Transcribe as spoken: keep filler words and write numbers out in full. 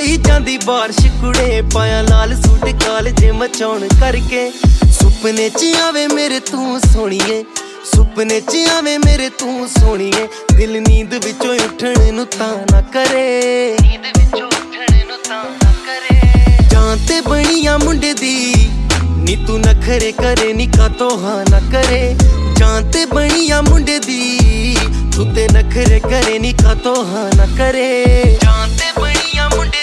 ਹੋਈ ਜਾਂਦੀ ਬਾਰਿਸ਼ ਕੁੜੇ ਪਾਇਆ ਲਾਲ ਸੂਟ ਕਾਲਜੇ ਮਚਾਉਣ ਕਰਕੇ ਸੁਪਨੇ ਚ ਆਵੇ ਮੇਰੇ ਤੂੰ ਸੋਹਣੀਏ ਸੁਪਨੇ ਚ ਆਵੇ ਮੇਰੇ ਤੂੰ ਸੋਹਣੀਏ ਦਿਲ ਨੀਂਦ ਵਿੱਚੋਂ ਉੱਠਣ ਨੂੰ ਤਾਂ ਨਾ ਕਰੇ ਨੀਂਦ ਵਿੱਚੋਂ ਉੱਠਣ ਨੂੰ ਤਾਂ ਨਾ ਕਰੇ ਜਾਂ ਤੇ ਬਣੀਆਂ ਮੁੰਡੇ ਦੀ ਨੀ ਤੂੰ ਨਖਰੇ ਕਰੇ ਨੀ ਕਾਤੋਂ ਹਾਂ ਨਾ ਕਰੇ ਜਾਂ ਤੇ ਬਣੀਆਂ ਮੁੰਡੇ ਦੀ ਤੂੰ ਤੇ ਨਖਰੇ ਕਰੇ ਨੀ ਕਾਤੋਂ ਹਾਂ ਨਾ ਕਰੇ ਜਾਂ ਤੇ ਬਣੀਆਂ ਮੁੰਡੇ